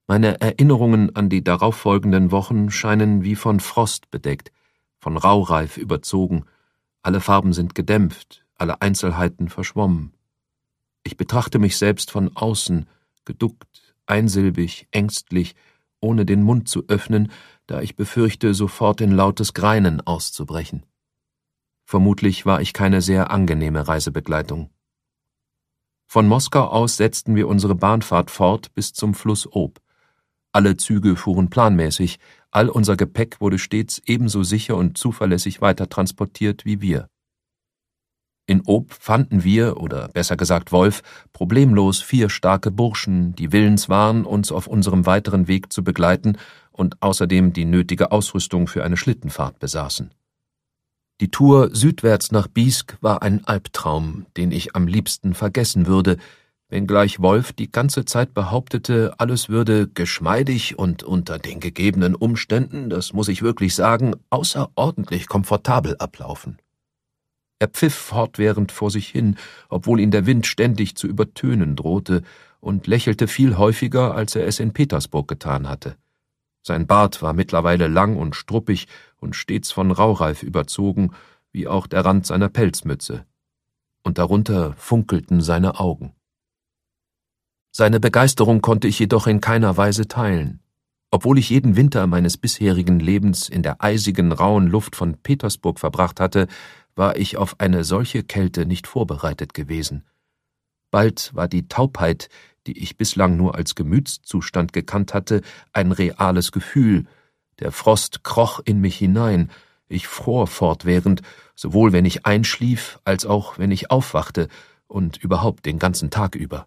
Meine Erinnerungen an die darauffolgenden Wochen scheinen wie von Frost bedeckt, von Raureif überzogen, alle Farben sind gedämpft, alle Einzelheiten verschwommen. Ich betrachte mich selbst von außen, geduckt, einsilbig, ängstlich, ohne den Mund zu öffnen, da ich befürchte, sofort in lautes Greinen auszubrechen. Vermutlich war ich keine sehr angenehme Reisebegleitung. Von Moskau aus setzten wir unsere Bahnfahrt fort bis zum Fluss Ob. Alle Züge fuhren planmäßig, all unser Gepäck wurde stets ebenso sicher und zuverlässig weitertransportiert wie wir. In Ob fanden wir, oder besser gesagt Wolf, problemlos 4 starke Burschen, die willens waren, uns auf unserem weiteren Weg zu begleiten und außerdem die nötige Ausrüstung für eine Schlittenfahrt besaßen. Die Tour südwärts nach Biesk war ein Albtraum, den ich am liebsten vergessen würde, wenngleich Wolf die ganze Zeit behauptete, alles würde geschmeidig und unter den gegebenen Umständen, das muss ich wirklich sagen, außerordentlich komfortabel ablaufen. Er pfiff fortwährend vor sich hin, obwohl ihn der Wind ständig zu übertönen drohte, und lächelte viel häufiger, als er es in Petersburg getan hatte. Sein Bart war mittlerweile lang und struppig und stets von Raureif überzogen, wie auch der Rand seiner Pelzmütze. Und darunter funkelten seine Augen. Seine Begeisterung konnte ich jedoch in keiner Weise teilen. Obwohl ich jeden Winter meines bisherigen Lebens in der eisigen, rauen Luft von Petersburg verbracht hatte, war ich auf eine solche Kälte nicht vorbereitet gewesen. Bald war die Taubheit, die ich bislang nur als Gemütszustand gekannt hatte, ein reales Gefühl. Der Frost kroch in mich hinein, ich fror fortwährend, sowohl wenn ich einschlief, als auch wenn ich aufwachte und überhaupt den ganzen Tag über.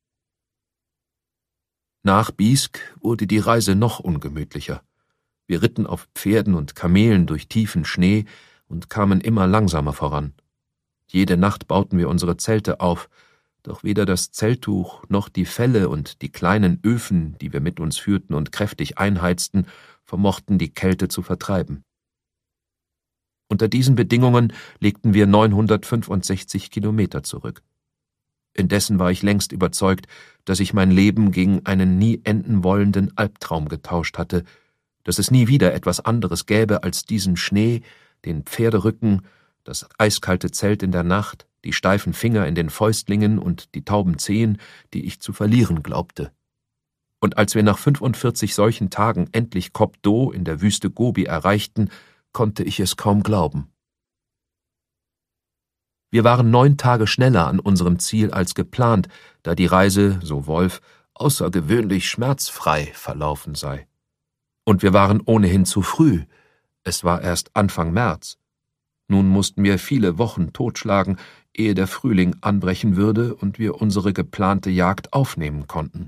Nach Biesk wurde die Reise noch ungemütlicher. Wir ritten auf Pferden und Kamelen durch tiefen Schnee und kamen immer langsamer voran. Jede Nacht bauten wir unsere Zelte auf, doch weder das Zelttuch noch die Felle und die kleinen Öfen, die wir mit uns führten und kräftig einheizten, vermochten die Kälte zu vertreiben. Unter diesen Bedingungen legten wir 965 Kilometer zurück. Indessen war ich längst überzeugt, dass ich mein Leben gegen einen nie enden wollenden Albtraum getauscht hatte, dass es nie wieder etwas anderes gäbe als diesen Schnee, den Pferderücken, das eiskalte Zelt in der Nacht, die steifen Finger in den Fäustlingen und die tauben Zehen, die ich zu verlieren glaubte. Und als wir nach 45 solchen Tagen endlich Kop Do in der Wüste Gobi erreichten, konnte ich es kaum glauben. Wir waren 9 Tage schneller an unserem Ziel als geplant, da die Reise, so Wolf, außergewöhnlich schmerzfrei verlaufen sei. Und wir waren ohnehin zu früh. Es war erst Anfang März. Nun mussten wir viele Wochen totschlagen, ehe der Frühling anbrechen würde und wir unsere geplante Jagd aufnehmen konnten.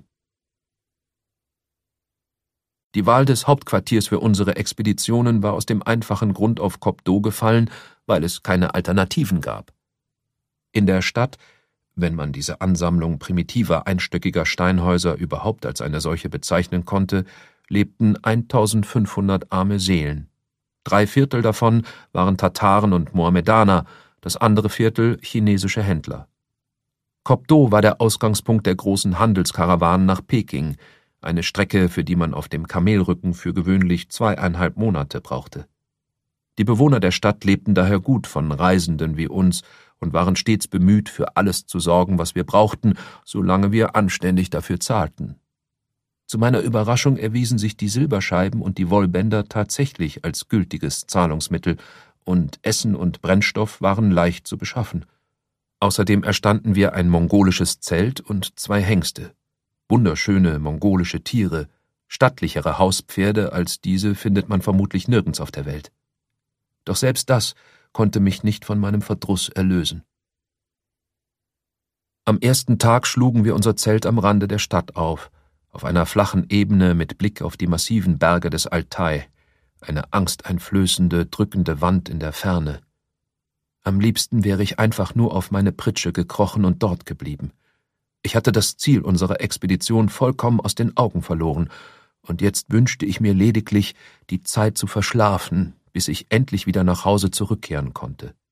Die Wahl des Hauptquartiers für unsere Expeditionen war aus dem einfachen Grund auf Kop Do gefallen, weil es keine Alternativen gab. In der Stadt, wenn man diese Ansammlung primitiver einstöckiger Steinhäuser überhaupt als eine solche bezeichnen konnte, lebten 1500 arme Seelen. 3/4 davon waren Tataren und Mohammedaner, das andere Viertel chinesische Händler. Kop Do war der Ausgangspunkt der großen Handelskarawanen nach Peking, eine Strecke, für die man auf dem Kamelrücken für gewöhnlich 2,5 Monate brauchte. Die Bewohner der Stadt lebten daher gut von Reisenden wie uns und waren stets bemüht, für alles zu sorgen, was wir brauchten, solange wir anständig dafür zahlten. Zu meiner Überraschung erwiesen sich die Silberscheiben und die Wollbänder tatsächlich als gültiges Zahlungsmittel, und Essen und Brennstoff waren leicht zu beschaffen. Außerdem erstanden wir ein mongolisches Zelt und 2 Hengste. Wunderschöne mongolische Tiere, stattlichere Hauspferde als diese findet man vermutlich nirgends auf der Welt. Doch selbst das konnte mich nicht von meinem Verdruss erlösen. Am ersten Tag schlugen wir unser Zelt am Rande der Stadt auf einer flachen Ebene mit Blick auf die massiven Berge des Altai, eine angsteinflößende, drückende Wand in der Ferne. Am liebsten wäre ich einfach nur auf meine Pritsche gekrochen und dort geblieben. Ich hatte das Ziel unserer Expedition vollkommen aus den Augen verloren, und jetzt wünschte ich mir lediglich, die Zeit zu verschlafen, bis ich endlich wieder nach Hause zurückkehren konnte.